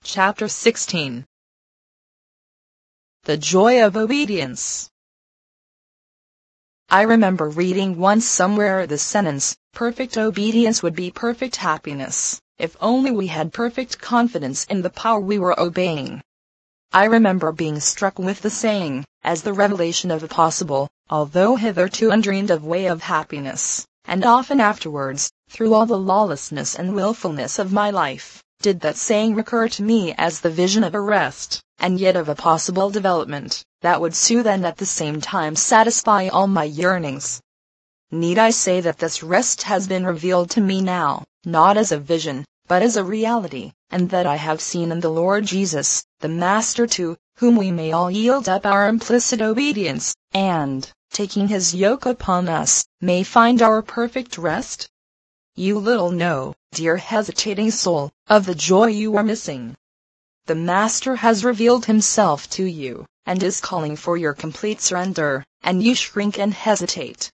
Chapter 16. The Joy of Obedience. I remember reading once somewhere the sentence, "Perfect obedience would be perfect happiness, if only we had perfect confidence in the power we were obeying." I remember being struck with the saying, as the revelation of a possible, although hitherto undreamed of way of happiness, and often afterwards, through all the lawlessness and willfulness of my life, did that saying recur to me as the vision of a rest, and yet of a possible development, that would soothe and at the same time satisfy all my yearnings. Need I say that this rest has been revealed to me now, not as a vision, but as a reality, and that I have seen in the Lord Jesus, the Master to whom we may all yield up our implicit obedience, and, taking his yoke upon us, may find our perfect rest? You little know, dear hesitating soul, of the joy you are missing. The Master has revealed himself to you, and is calling for your complete surrender, and you shrink and hesitate.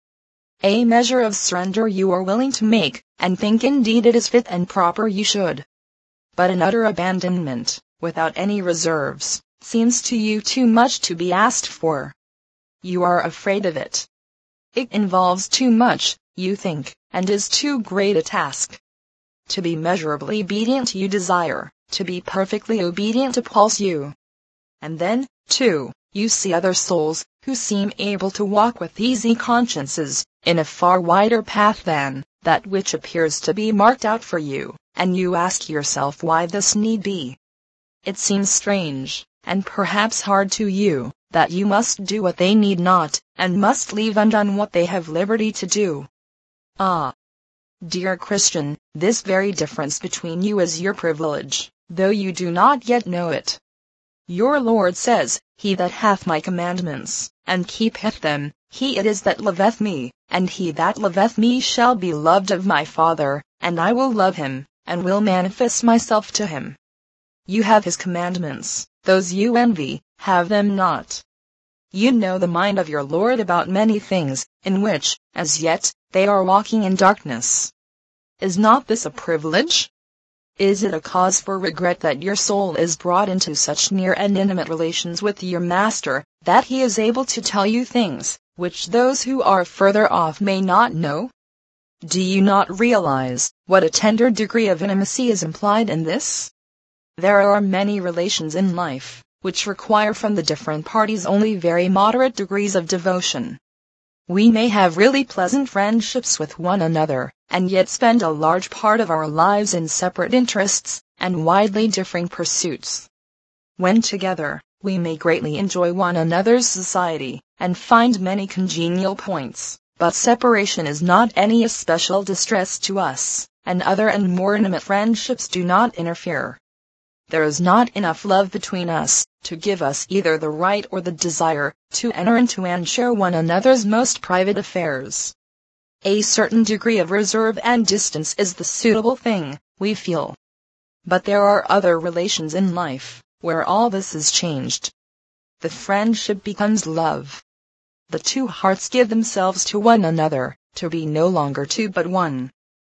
A measure of surrender you are willing to make, and think indeed it is fit and proper you should. But an utter abandonment, without any reserves, seems to you too much to be asked for. You are afraid of it. It involves too much, you think, and is too great a task. To be measurably obedient you desire, to be perfectly obedient appalls you. And then, too, you see other souls, who seem able to walk with easy consciences, in a far wider path than that which appears to be marked out for you, and you ask yourself why this need be. It seems strange, and perhaps hard to you, that you must do what they need not, and must leave undone what they have liberty to do. Ah, dear Christian, this very difference between you is your privilege, though you do not yet know it. Your Lord says, "He that hath my commandments, and keepeth them, he it is that loveth me, and he that loveth me shall be loved of my Father, and I will love him, and will manifest myself to him." You have his commandments, those you envy, have them not. You know the mind of your Lord about many things, in which, as yet, they are walking in darkness. Is not this a privilege? Is it a cause for regret that your soul is brought into such near and intimate relations with your Master, that he is able to tell you things, which those who are further off may not know? Do you not realize what a tender degree of intimacy is implied in this? There are many relations in life, which require from the different parties only very moderate degrees of devotion. We may have really pleasant friendships with one another, and yet spend a large part of our lives in separate interests, and widely differing pursuits. When together, we may greatly enjoy one another's society, and find many congenial points, but separation is not any especial distress to us, and other and more intimate friendships do not interfere. There is not enough love between us, to give us either the right or the desire, to enter into and share one another's most private affairs. A certain degree of reserve and distance is the suitable thing, we feel. But there are other relations in life, where all this is changed. The friendship becomes love. The two hearts give themselves to one another, to be no longer two but one.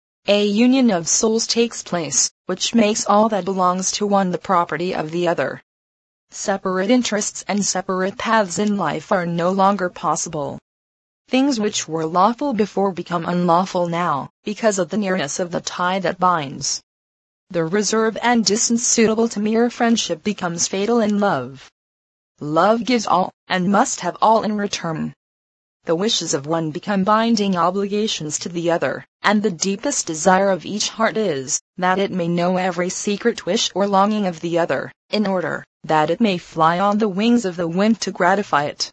A union of souls takes place, which makes all that belongs to one the property of the other. Separate interests and separate paths in life are no longer possible. Things which were lawful before become unlawful now, because of the nearness of the tie that binds. The reserve and distance suitable to mere friendship becomes fatal in love. Love gives all, and must have all in return. The wishes of one become binding obligations to the other, and the deepest desire of each heart is, that it may know every secret wish or longing of the other, in order that it may fly on the wings of the wind to gratify it.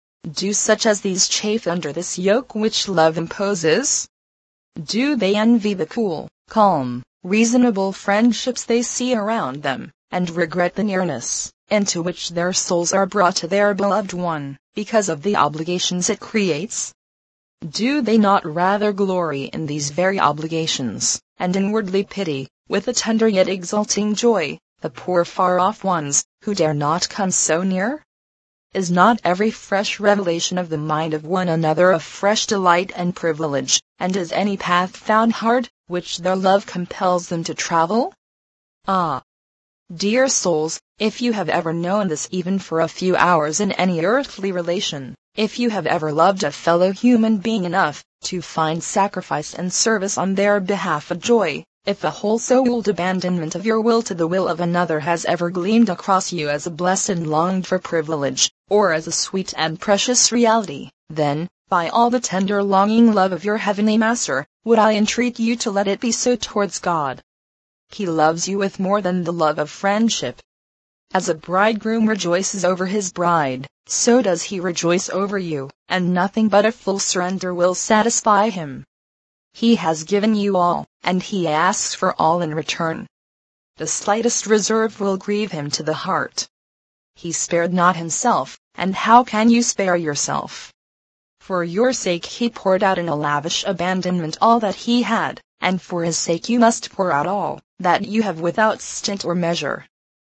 Do such as these chafe under this yoke which love imposes? Do they envy the cool, calm, reasonable friendships they see around them, and regret the nearness into which their souls are brought to their beloved one, because of the obligations it creates? Do they not rather glory in these very obligations, and inwardly pity, with a tender yet exulting joy, the poor far-off ones, who dare not come so near? Is not every fresh revelation of the mind of one another a fresh delight and privilege, and is any path found hard, which their love compels them to travel? Ah, Dear souls, if you have ever known this even for a few hours in any earthly relation, if you have ever loved a fellow human being enough to find sacrifice and service on their behalf a joy, if a whole-souled abandonment of your will to the will of another has ever gleamed across you as a blessed and longed-for privilege, or as a sweet and precious reality, then, by all the tender longing love of your heavenly Master, would I entreat you to let it be so towards God. He loves you with more than the love of friendship. As a bridegroom rejoices over his bride, so does he rejoice over you, and nothing but a full surrender will satisfy him. He has given you all, and he asks for all in return. The slightest reserve will grieve him to the heart. He spared not himself, and how can you spare yourself? For your sake he poured out in a lavish abandonment all that he had, and for his sake you must pour out all that you have without stint or measure.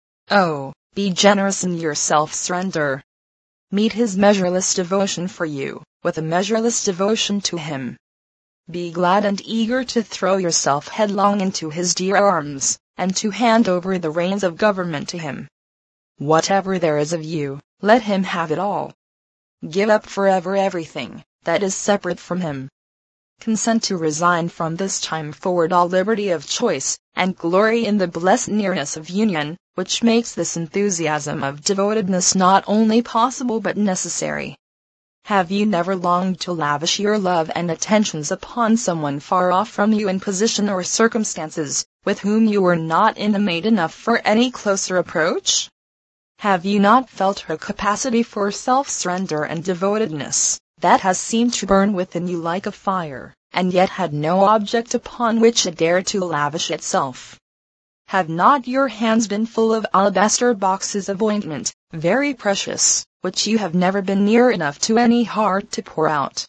Oh, be generous in your self-surrender. Meet his measureless devotion for you, with a measureless devotion to him. Be glad and eager to throw yourself headlong into his dear arms, and to hand over the reins of government to him. Whatever there is of you, let him have it all. Give up forever everything that is separate from him. Consent to resign from this time forward all liberty of choice, and glory in the blessed nearness of union, which makes this enthusiasm of devotedness not only possible but necessary. Have you never longed to lavish your love and attentions upon someone far off from you in position or circumstances, with whom you were not intimate enough for any closer approach? Have you not felt her capacity for self-surrender and devotedness, that has seemed to burn within you like a fire, and yet had no object upon which it dared to lavish itself? Have not your hands been full of alabaster boxes of ointment, very precious, which you have never been near enough to any heart to pour out?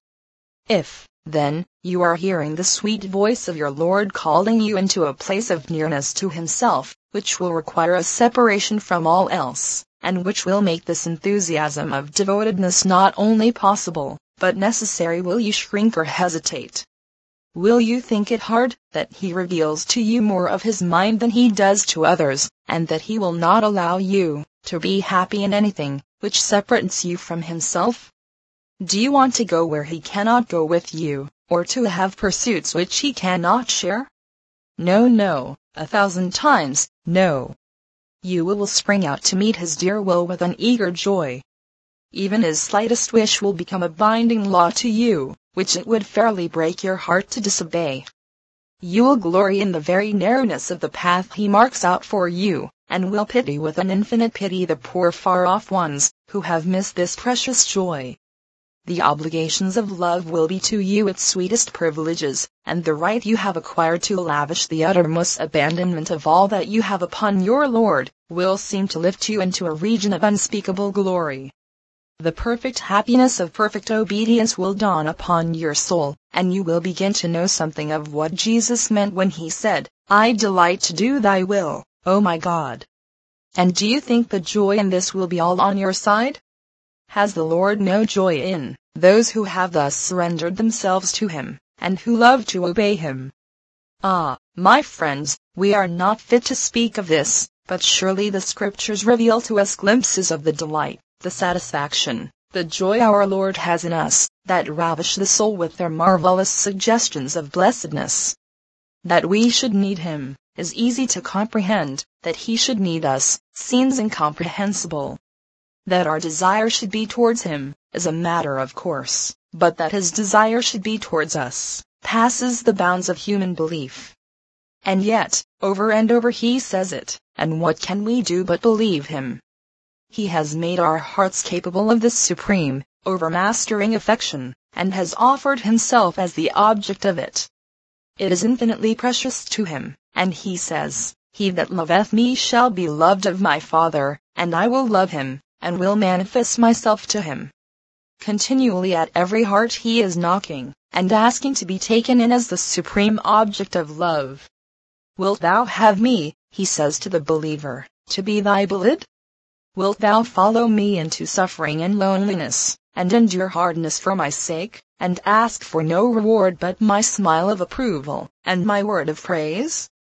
If, then, you are hearing the sweet voice of your Lord calling you into a place of nearness to himself, which will require a separation from all else, and which will make this enthusiasm of devotedness not only possible, but necessary, will you shrink or hesitate? Will you think it hard that he reveals to you more of his mind than he does to others, and that he will not allow you to be happy in anything which separates you from himself? Do you want to go where he cannot go with you, or to have pursuits which he cannot share? No, no, 1,000 times, no. You will spring out to meet his dear will with an eager joy. Even his slightest wish will become a binding law to you, which it would fairly break your heart to disobey. You will glory in the very narrowness of the path he marks out for you, and will pity with an infinite pity the poor far-off ones, who have missed this precious joy. The obligations of love will be to you its sweetest privileges, and the right you have acquired to lavish the uttermost abandonment of all that you have upon your Lord, will seem to lift you into a region of unspeakable glory. The perfect happiness of perfect obedience will dawn upon your soul, and you will begin to know something of what Jesus meant when he said, "I delight to do thy will, O my God." And do you think the joy in this will be all on your side? Has the Lord no joy in those who have thus surrendered themselves to him, and who love to obey him? Ah, my friends, we are not fit to speak of this, but surely the Scriptures reveal to us glimpses of the delight, the satisfaction, the joy our Lord has in us, that ravish the soul with their marvelous suggestions of blessedness. That we should need him is easy to comprehend, that he should need us seems incomprehensible. That our desire should be towards him is a matter of course, but that his desire should be towards us passes the bounds of human belief. And yet, over and over he says it, and what can we do but believe him? He has made our hearts capable of this supreme, overmastering affection, and has offered himself as the object of it. It is infinitely precious to him, and he says, "He that loveth me shall be loved of my Father, and I will love him, and will manifest myself to him." Continually at every heart he is knocking, and asking to be taken in as the supreme object of love. "Wilt thou have me," he says to the believer, "to be thy beloved? Wilt thou follow me into suffering and loneliness, and endure hardness for my sake, and ask for no reward but my smile of approval, and my word of praise?"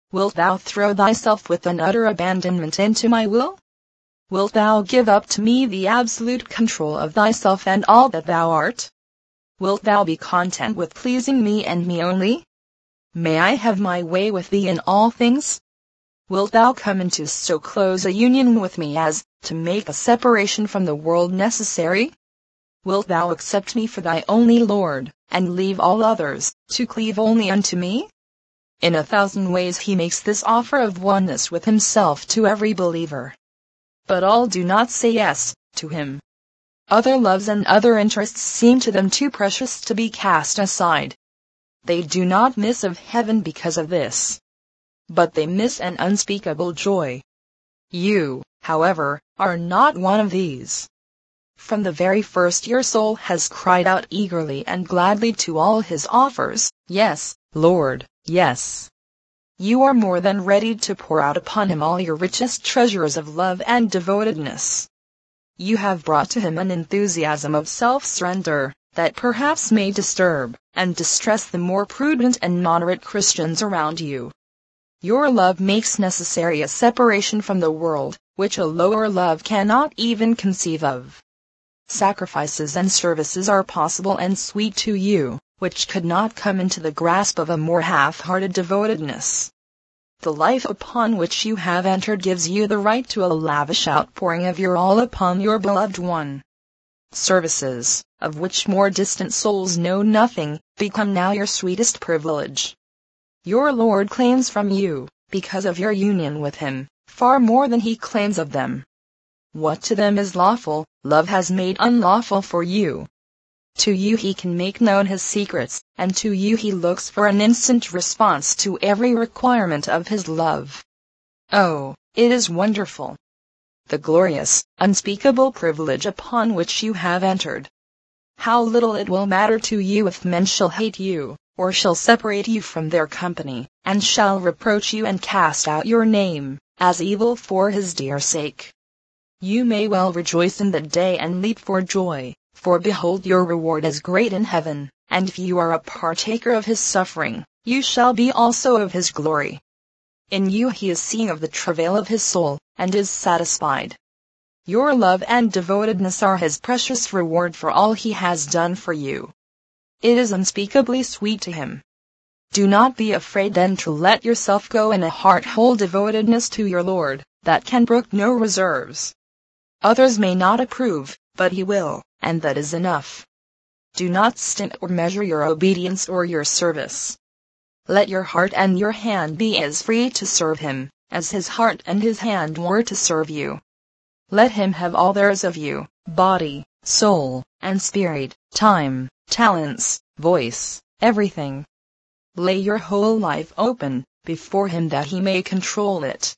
Wilt thou throw thyself with an utter abandonment into my will? Wilt thou give up to me the absolute control of thyself and all that thou art? Wilt thou be content with pleasing me and me only? May I have my way with thee in all things? Wilt thou come into so close a union with me as to make a separation from the world necessary? Wilt thou accept me for thy only Lord, and leave all others, to cleave only unto me? In 1,000 ways he makes this offer of oneness with himself to every believer. But all do not say yes to him. Other loves and other interests seem to them too precious to be cast aside. They do not miss of heaven because of this. But they miss an unspeakable joy. You, however, are not one of these. From the very first your soul has cried out eagerly and gladly to all his offers, "Yes, Lord, yes." You are more than ready to pour out upon him all your richest treasures of love and devotedness. You have brought to him an enthusiasm of self-surrender, that perhaps may disturb and distress the more prudent and moderate Christians around you. Your love makes necessary a separation from the world, which a lower love cannot even conceive of. Sacrifices and services are possible and sweet to you, which could not come into the grasp of a more half-hearted devotedness. The life upon which you have entered gives you the right to a lavish outpouring of your all upon your beloved one. Services, of which more distant souls know nothing, become now your sweetest privilege. Your Lord claims from you, because of your union with him, far more than he claims of them. What to them is lawful, love has made unlawful for you. To you he can make known his secrets, and to you he looks for an instant response to every requirement of his love. Oh, it is wonderful! The glorious, unspeakable privilege upon which you have entered. How little it will matter to you if men shall hate you, or shall separate you from their company, and shall reproach you and cast out your name, as evil for his dear sake. You may well rejoice in that day and leap for joy, for behold your reward is great in heaven, and if you are a partaker of his suffering, you shall be also of his glory. In you he is seeing of the travail of his soul, and is satisfied. Your love and devotedness are his precious reward for all he has done for you. It is unspeakably sweet to him. Do not be afraid then to let yourself go in a heart-whole devotedness to your Lord, that can brook no reserves. Others may not approve, but he will, and that is enough. Do not stint or measure your obedience or your service. Let your heart and your hand be as free to serve him, as his heart and his hand were to serve you. Let him have all there is of you, body, soul, and spirit, time, talents, voice, everything. Lay your whole life open before him that he may control it.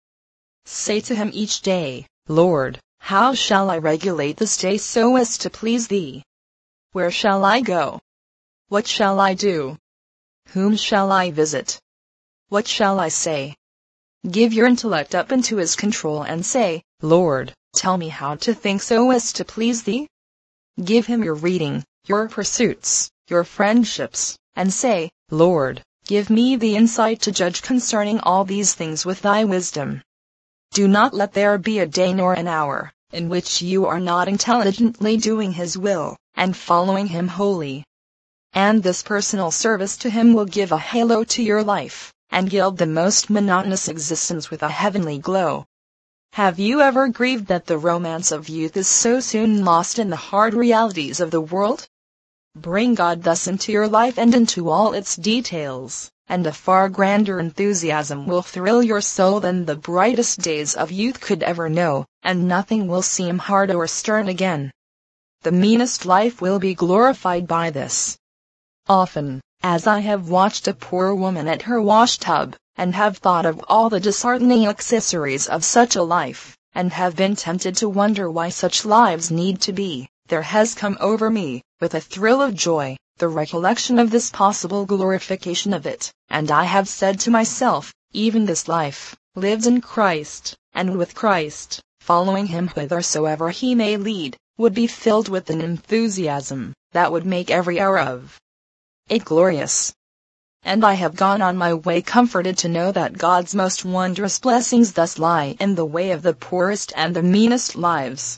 Say to him each day, "Lord, how shall I regulate this day so as to please thee? Where shall I go? What shall I do? Whom shall I visit? What shall I say?" Give your intellect up into his control and say, "Lord, tell me how to think so as to please thee." Give him your reading, your pursuits, your friendships, and say, "Lord, give me the insight to judge concerning all these things with thy wisdom." Do not let there be a day nor an hour in which you are not intelligently doing his will, and following him wholly. And this personal service to him will give a halo to your life, and gild the most monotonous existence with a heavenly glow. Have you ever grieved that the romance of youth is so soon lost in the hard realities of the world? Bring God thus into your life and into all its details, and a far grander enthusiasm will thrill your soul than the brightest days of youth could ever know, and nothing will seem hard or stern again. The meanest life will be glorified by this. Often, as I have watched a poor woman at her wash-tub, and have thought of all the disheartening accessories of such a life, and have been tempted to wonder why such lives need to be, there has come over me, with a thrill of joy, the recollection of this possible glorification of it, and I have said to myself, even this life, lived in Christ, and with Christ, following him whithersoever he may lead, would be filled with an enthusiasm that would make every hour of it glorious. and I have gone on my way comforted to know that God's most wondrous blessings thus lie in the way of the poorest and the meanest lives.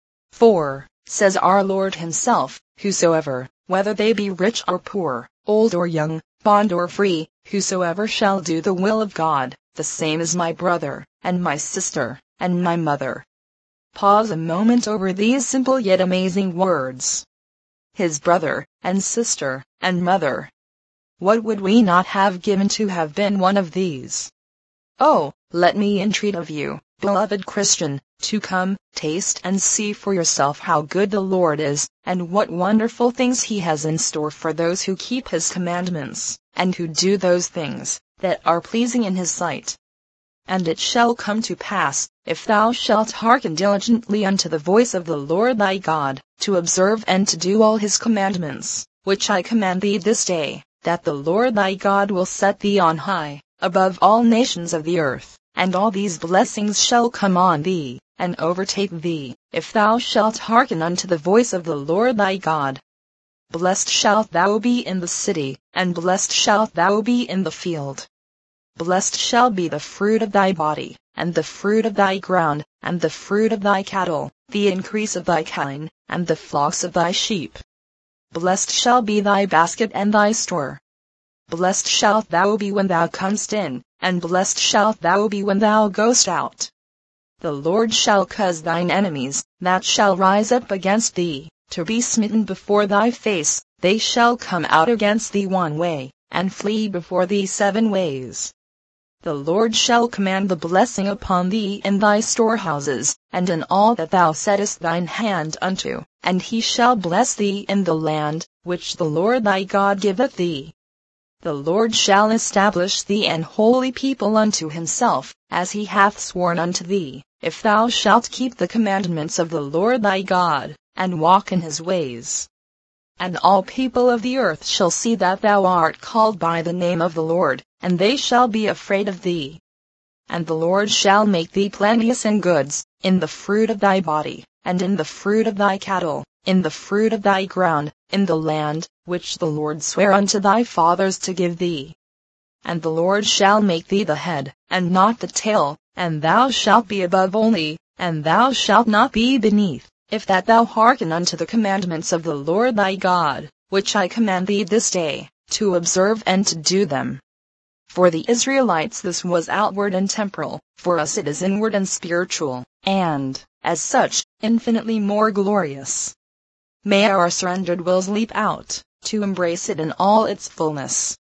For, says our Lord himself, whosoever, whether they be rich or poor, old or young, bond or free, whosoever shall do the will of God, the same is my brother, and my sister, and my mother. Pause a moment over these simple yet amazing words. His brother, and sister, and mother. What would we not have given to have been one of these? Oh, let me entreat of you, beloved Christian, to come, taste and see for yourself how good the Lord is, and what wonderful things he has in store for those who keep his commandments, and who do those things that are pleasing in his sight. And it shall come to pass, if thou shalt hearken diligently unto the voice of the Lord thy God, to observe and to do all his commandments, which I command thee this day, that the Lord thy God will set thee on high, above all nations of the earth, and all these blessings shall come on thee, and overtake thee, if thou shalt hearken unto the voice of the Lord thy God. Blessed shalt thou be in the city, and blessed shalt thou be in the field. Blessed shall be the fruit of thy body, and the fruit of thy ground, and the fruit of thy cattle, the increase of thy kine, and the flocks of thy sheep. Blessed shall be thy basket and thy store. Blessed shalt thou be when thou comest in, and blessed shalt thou be when thou goest out. The Lord shall cause thine enemies, that shall rise up against thee, to be smitten before thy face. They shall come out against thee one way, and flee before thee 7 ways. The Lord shall command the blessing upon thee in thy storehouses, and in all that thou settest thine hand unto, and he shall bless thee in the land, which the Lord thy God giveth thee. The Lord shall establish thee an holy people unto himself, as he hath sworn unto thee, if thou shalt keep the commandments of the Lord thy God, and walk in his ways. And all people of the earth shall see that thou art called by the name of the Lord, and they shall be afraid of thee. And the Lord shall make thee plenteous in goods, in the fruit of thy body, and in the fruit of thy cattle, in the fruit of thy ground, in the land, which the Lord sware unto thy fathers to give thee. And the Lord shall make thee the head, and not the tail, and thou shalt be above only, and thou shalt not be beneath, if that thou hearken unto the commandments of the Lord thy God, which I command thee this day, to observe and to do them. For the Israelites this was outward and temporal, for us it is inward and spiritual, and, as such, infinitely more glorious. May our surrendered wills leap out, to embrace it in all its fullness.